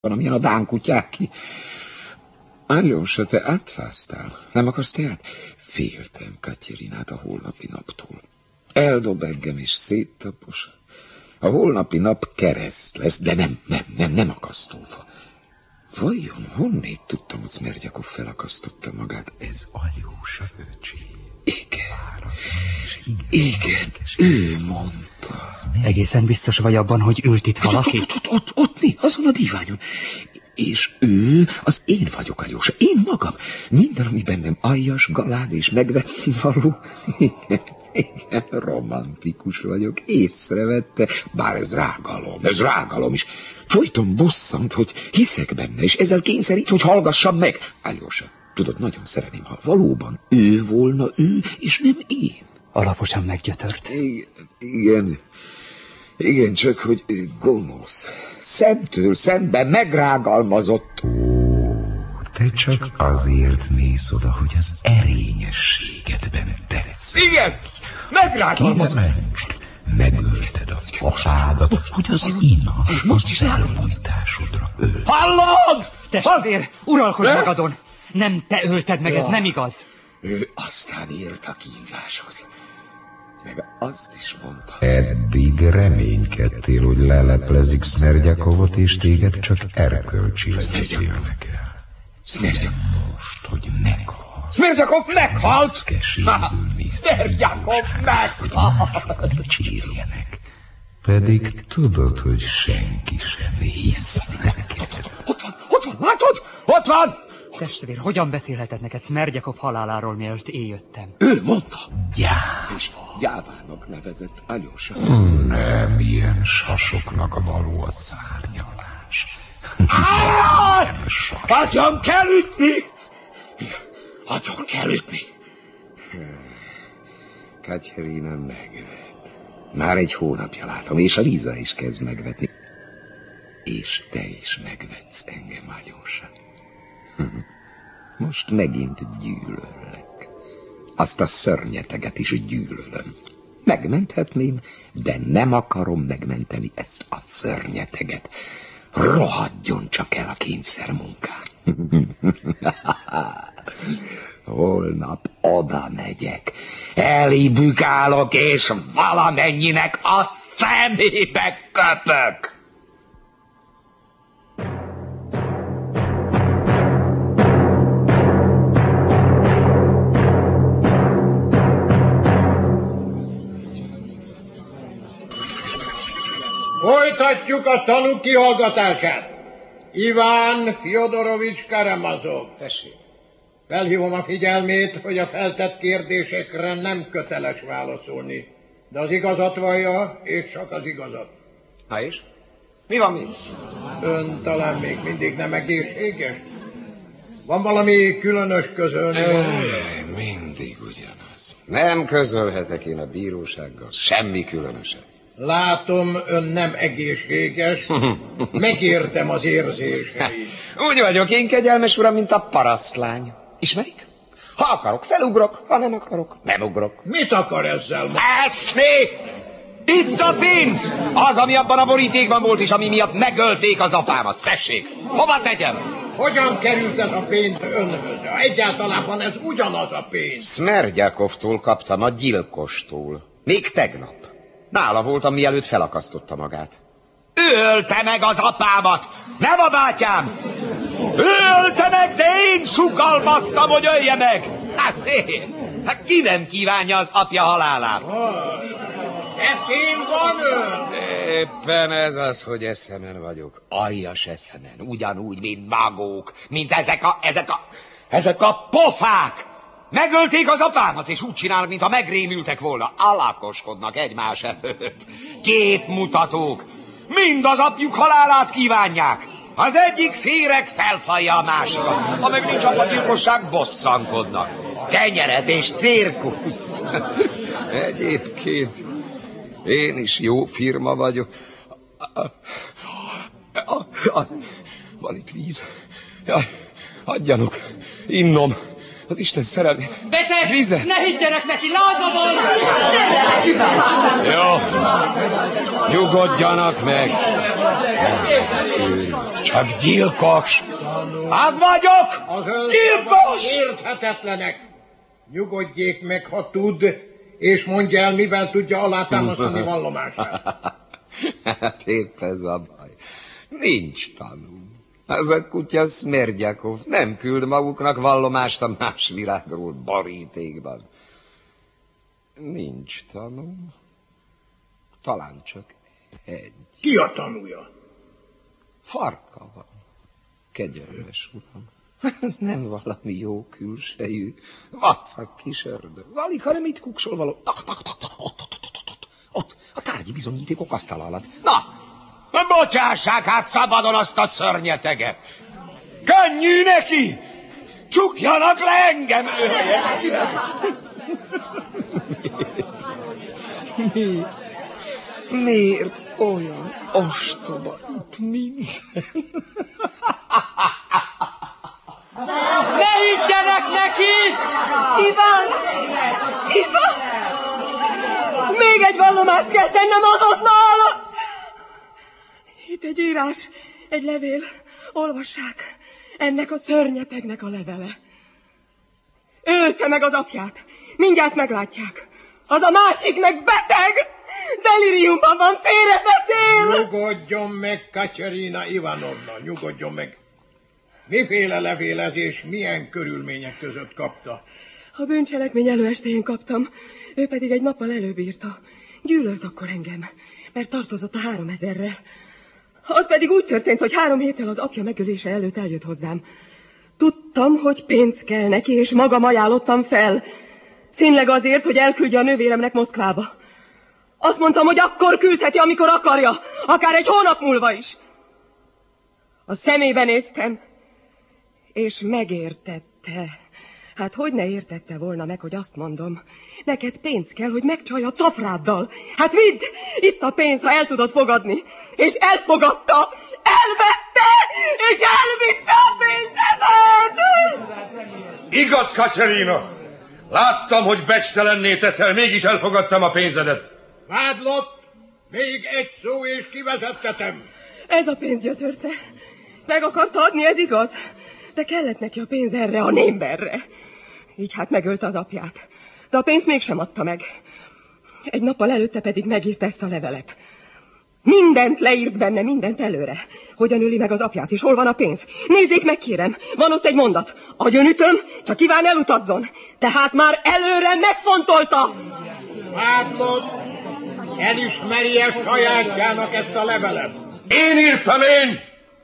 van, amilyen a dán kutyák ki. Aljósa, te átfáztál. Nem akarsz teát? Féltem Katyerinát a holnapi naptól. Eldob engem és széttapos. A holnapi nap kereszt lesz, de nem akasztófa. Vajon honnét tudtam, hogy Smerdjakov felakasztotta magát? Ez Aljósa öcsém. Igen, ő mondta. Egészen biztos vagy abban, hogy ült itt valaki? Ott mi? Azon a díványon. És ő, az én vagyok, Aljósa, én magam. Minden, ami bennem aljas, galád és megvetni való. Igen, romantikus vagyok, észrevette, bár ez rágalom is. Folyton bosszant, hogy hiszek benne, és ezzel kényszerít, hogy hallgassam meg. Aljósa, tudod, nagyon szeretném, ha valóban ő volna ő, és nem én. Alaposan meggyötört. Igen, csak hogy gonosz. Szemtől szemben megrágalmazott. Te csak azért mész oda, hogy az erényességedben tetsz. Igen, megrágalmazott. Megölted az apádat, hogy az ima az elmondásodra öl. Hallod? Testvér, uralkodj magadon! Nem te ölted meg, ez nem igaz. Ő aztán ért a kínzáshoz. Meg azt is mondta. Eddig reménykedtél, hogy leleplezik Smerdjakovot, és téged csak erkölcsileg ítélnek el. Most, hogy meghalsz. Smerdjakov meghalt! Smerdjakov meghalt! Dicsérjenek. Pedig tudod, hogy senki sem hisz neked. Ott van, látod? Ott van! Testvér, hogyan beszélhetett neked Smerdjakov haláláról, mielőtt én jöttem? Ő mondta. Gyáva. És gyávának nevezett, Aljósa. Nem ilyen sasoknak való a szárnyalás. Agyon kell ütni! Agyon kell ütni! Katyerina megvet. Már egy hónapja látom, és a Liza is kezd megvetni. És te is megvetsz engem, Aljósa. Most megint gyűlöllek. Azt a szörnyeteget is gyűlölöm. Megmenthetném, de nem akarom megmenteni ezt a szörnyeteget. Rohadjon csak el a kényszermunkán. Holnap oda megyek. Elibükálok, és valamennyinek a szemébe köpök. Folytatjuk a tanú kihallgatását. Iván Fjodorovics Karamazov. Tessék. Felhívom a figyelmét, hogy a feltett kérdésekre nem köteles válaszolni. De az igazat vallja, és csak az igazat. Na és? Mi van még? Ön talán még mindig nem egészséges? Van valami különös közölni? Mindig ugyanaz. Nem közölhetek én a bírósággal semmi különöset. Látom, ön nem egészséges. Megértem az érzéseit. Úgy vagyok én, kegyelmes uram, mint a parasztlány. Ismerik? Ha akarok, felugrok, ha nem akarok, nem ugrok. Mit akar ezzel mondani? Eszni! Itt a pénz! Az, ami abban a borítékban volt, és ami miatt megölték az apámat. Tessék, hova tegyem? Hogyan került ez a pénz önhöz? Egyáltalában ez ugyanaz a pénz. Smerdjakovtól kaptam, a gyilkostól. Még tegnap. Nála voltam, mielőtt felakasztotta magát. Ő ölte meg az apámat, nem a bátyám! Ő ölte meg, de én sugalmaztam, hogy ölje meg! Hát ki nem kívánja az apja halálát? Eszén van ön? Éppen ez az, hogy eszemen vagyok. Aljas eszemen, ugyanúgy, mint magók, mint ezek a pofák! Megölték az apámat, és úgy csinálnak, mintha megrémültek volna. Alakoskodnak egymás előtt. Képmutatók. Mind az apjuk halálát kívánják. Az egyik féreg felfalja a másikat. Ha meg nincs apagyilkosság, bosszankodnak. Kenyeret és cirkuszt. Egyébként én is jó firma vagyok. Van itt víz. Adjanak, innom. Az Isten szerelmére. Beteg! Vizet! Ne higgyenek neki, lázadon! Jó, nyugodjanak meg. Csak gyilkos! Az vagyok! Az Gyilkos! Érthetetlenek! Nyugodjék meg, ha tud, és mondja el, mivel tudja alátámasztani vallomását. Hát épp ez a baj. Nincs tanú. Az a kutya Szmerdjakov nem küld maguknak vallomást a más világról borítékban. Nincs tanú. Talán csak egy. Ki a tanúja? Farka van. Kegyelmes uram. Nem valami jó külsejű, vacak kis ördög. Alig, hanem itt kuksol való. Ott, a tárgyi bizonyítékok asztal alatt. Na, bocsássák hát szabadon azt a szörnyeteget. Könnyű neki! Csukjanak le engem! Miért olyan ostoba itt minden? Ne higgyenek neki! Iván! Iván! Még egy vallomást kell tennem azonnal! Itt egy írás, egy levél. Olvassák. Ennek a szörnyetegnek a levele. Ölte meg az apját. Mindjárt meglátják. Az a másik meg beteg! Deliriumban van, félrebeszél! Nyugodjon meg, Katerina Ivanovna, nyugodjon meg. Miféle levélezés, milyen körülmények között kapta? A bűncselekmény előestéjén kaptam, ő pedig egy nappal előbb írta. Gyűlölt akkor engem, mert tartozott a 3000-re. Az pedig úgy történt, hogy 3 héttel az apja megölése előtt eljött hozzám. Tudtam, hogy pénz kell neki, és magam ajánlottam fel. Színleg azért, hogy elküldje a nővéremnek Moszkvába. Azt mondtam, hogy akkor küldheti, amikor akarja, akár egy hónap múlva is. A szemébe néztem, és megértette. Hát hogy ne értette volna meg, hogy azt mondom. Neked pénz kell, hogy megcsalj a cafráddal. Hát vidd, itt a pénz, ha el tudod fogadni. És elfogadta, elvette, és elvitte a pénzemet! Igaz, Katerina! Láttam, hogy becstelenné teszel, mégis elfogadtam a pénzedet. Vádlott, még egy szó, és kivezettetem. Ez a pénz gyötörte. Meg akarta adni, ez igaz. De kellett neki a pénz erre, a némberre. Így hát megölte az apját. De a pénzt mégsem adta meg. Egy nappal előtte pedig megírta ezt a levelet. Mindent leírt benne, mindent előre. Hogyan öli meg az apját, és hol van a pénz? Nézzék meg, kérem, van ott egy mondat. Agyonütöm, csak kíván elutazzon. Tehát már előre megfontolta. Vádlott, elismeri-e sajátjának ezt a levelet? Én írtam, én!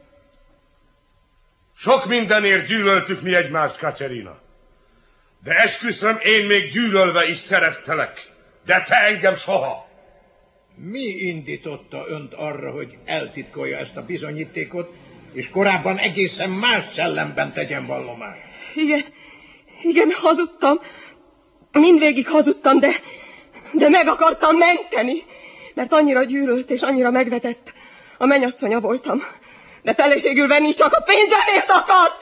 Sok mindenért gyűlöltük mi egymást, Katerina. De esküszöm, én még gyűlölve is szerettelek. De te engem soha. Mi indította önt arra, hogy eltitkolja ezt a bizonyítékot, és korábban egészen más szellemben tegyen vallomást? Igen, hazudtam. Mindvégig hazudtam, de meg akartam menteni, mert annyira gyűlölt és annyira megvetett. A mennyasszonya voltam, de feleségül venni csak a pénzemért akart.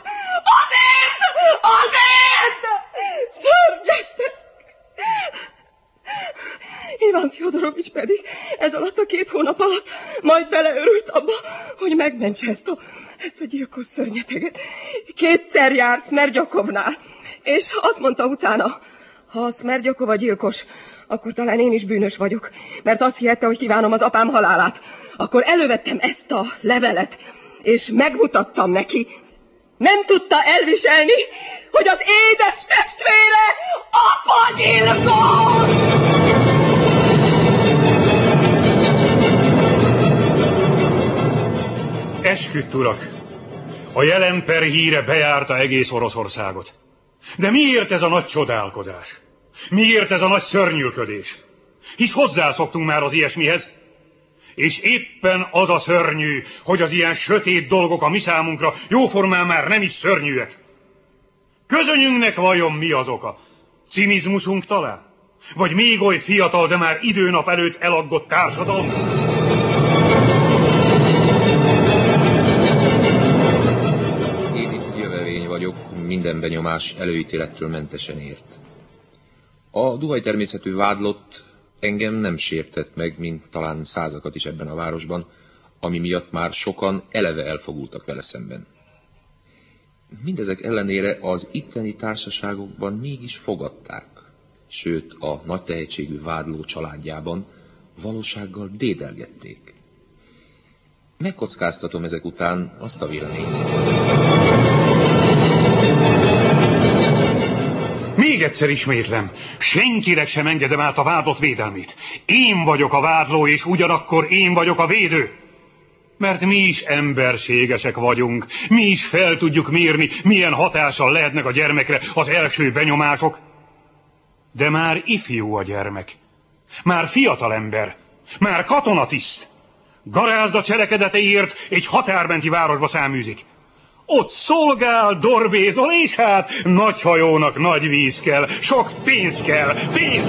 Azért! Szörnyeteg! Iván Fjodorovics pedig ez alatt a 2 hónap alatt majd beleörült abba, hogy megmentse ezt a gyilkos szörnyeteget. 2-szer járt Szmerdjakovnál, és azt mondta utána, ha a Szmerdjakova gyilkos, akkor talán én is bűnös vagyok, mert azt hihette, hogy kívánom az apám halálát. Akkor elővettem ezt a levelet, és megmutattam neki. Nem tudta elviselni, hogy az édes testvére apa gyilkos! Esküdt, urak! A jelen per híre bejárta egész Oroszországot. De miért ez a nagy csodálkozás? Miért ez a nagy szörnyűködés? Hisz hozzászoktunk már az ilyesmihez. És éppen az a szörnyű, hogy az ilyen sötét dolgok a mi számunkra jóformán már nem is szörnyűek. Közönyünknek vajon mi az oka? Cinizmusunk talán? Vagy még oly fiatal, de már időnap előtt elaggott társadalom? Én itt jövevény vagyok, minden benyomás előítélettől mentesen ért. A duhajtermészetű vádlott engem nem sértett meg, mint talán százakat is ebben a városban, ami miatt már sokan eleve elfogultak vele szemben. Mindezek ellenére az itteni társaságokban mégis fogadták, sőt a nagy tehetségű vádló családjában valósággal dédelgették. Megkockáztatom ezek után azt a véleményt. Még egyszer ismétlem, senkinek sem engedem át a vádlott védelmét. Én vagyok a vádló, és ugyanakkor én vagyok a védő. Mert mi is emberségesek vagyunk, mi is fel tudjuk mérni, milyen hatással lehetnek a gyermekre az első benyomások. De már ifjú a gyermek, már fiatalember, már katonatiszt. Garázda cselekedeteiért egy határmenti városba száműzik. Ott szolgál, dorbézol, és hát nagy hajónak nagy víz kell, sok pénz kell, pénz.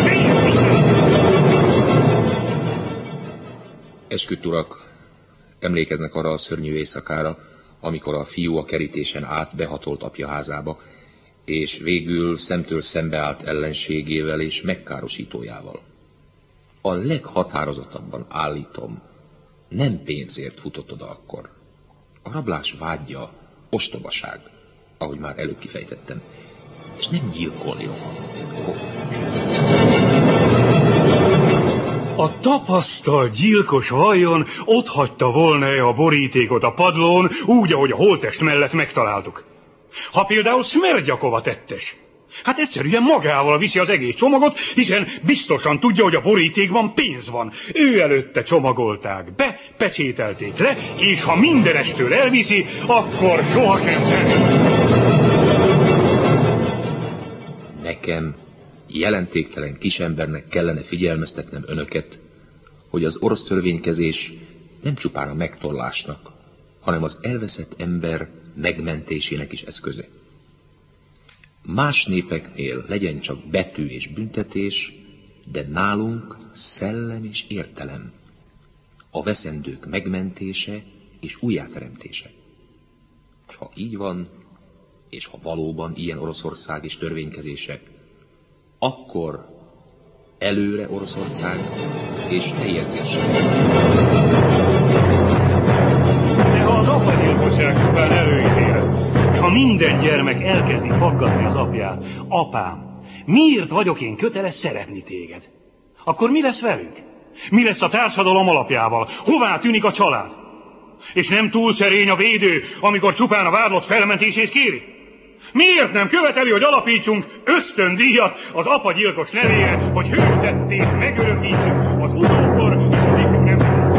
Esküdt urak, emlékeznek arra a szörnyű éjszakára, amikor a fiú a kerítésen át behatolt apja házába, és végül szemtől szembeállt ellenségével és megkárosítójával. A leghatározottabban állítom, nem pénzért futott oda akkor. A rablás vágya ostobaság, ahogy már előbb kifejtettem, és nem gyilkolni rohant. A tapasztalt gyilkos vajon ott hagyta volna-e a borítékot a padlón, úgy, ahogy a holttest mellett megtaláltuk? Ha például Smerdjakova tettes, hát egyszerűen magával viszi az egész csomagot, hiszen biztosan tudja, hogy a borítékban pénz van. Ő előtte csomagolták be, pecsételték le, és ha mindenestől elviszi, akkor sohasem terül. Nekem, jelentéktelen kisembernek kellene figyelmeztetnem önöket, hogy az orosz törvénykezés nem csupán a megtorlásnak, hanem az elveszett ember megmentésének is eszköze. Más népeknél legyen csak betű és büntetés, de nálunk szellem és értelem, a veszendők megmentése és újjáteremtése. És ha így van, és ha valóban ilyen Oroszország és törvénykezése, akkor előre Oroszország és teljesítése. De ha az apagyilkosság csupán előítélet, és ha minden gyermek elkezdi faggatni az apját, apám, miért vagyok én köteles szeretni téged? Akkor mi lesz velünk? Mi lesz a társadalom alapjával? Hová tűnik a család? És nem túl szerény a védő, amikor csupán a vádlott felmentését kéri? Miért nem követeli, hogy alapítsunk ösztöndíjat az apagyilkos nevére, hogy hőstettét megörökítsük az utókor és az ifjú nemzethez?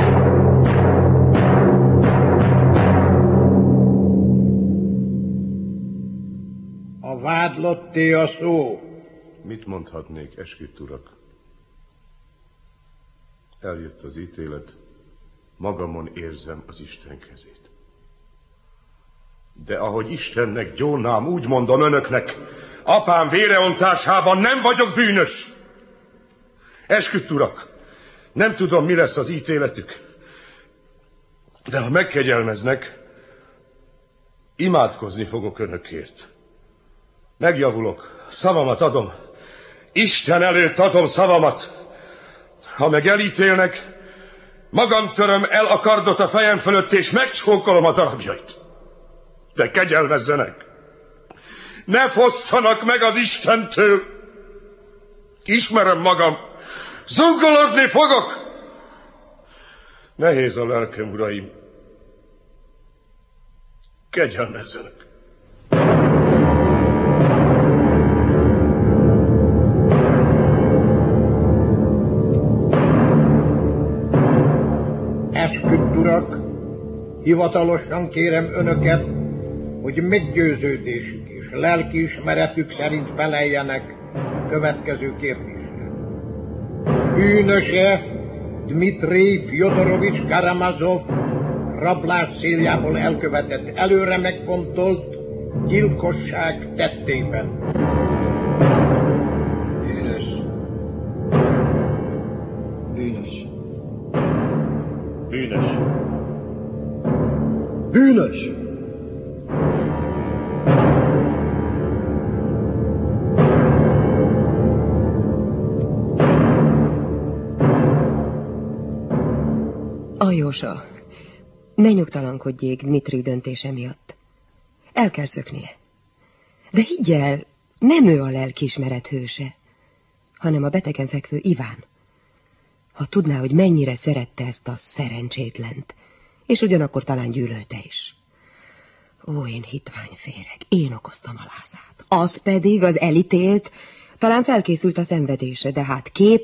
A vádlotté a szó. Mit mondhatnék, Esküdt urak? Eljött az ítélet, magamon érzem az Isten kezét. De ahogy Istennek gyónám, úgy mondom önöknek, apám véreontásában nem vagyok bűnös. Esküdt urak, nem tudom, mi lesz az ítéletük, de ha megkegyelmeznek, imádkozni fogok önökért. Megjavulok, szavamat adom, Isten előtt adom szavamat. Ha meg elítélnek, magam töröm el a kardot a fejem fölött, és megcsókolom a darabjait. De kegyelmezzenek! Ne fosszanak meg az Istentől! Ismerem magam, zúgolódni fogok! Nehéz a lelkem, uraim. Kegyelmezzenek! Esküdt urak, hivatalosan kérem önöket, hogy meggyőződésük és lelkiismeretük szerint feleljenek a következő kérdésre. Bűnöse Dmitrij Fjodorovics Karamazov rablás céljából elkövetett, előre megfontolt gyilkosság tettében? Bűnös. Bűnös. Bűnös. Bűnös. Aljósa, ne nyugtalankodjék Dmitri döntése miatt. El kell szöknie. De higgy el, nem ő a lelkiismeret hőse, hanem a betegen fekvő Iván. Ha tudná, hogy mennyire szerette ezt a szerencsétlent, és ugyanakkor talán gyűlölte is. Ó, én hitványféreg, én okoztam a lázát. Az pedig, az elítélt, talán felkészült a szenvedése, de hát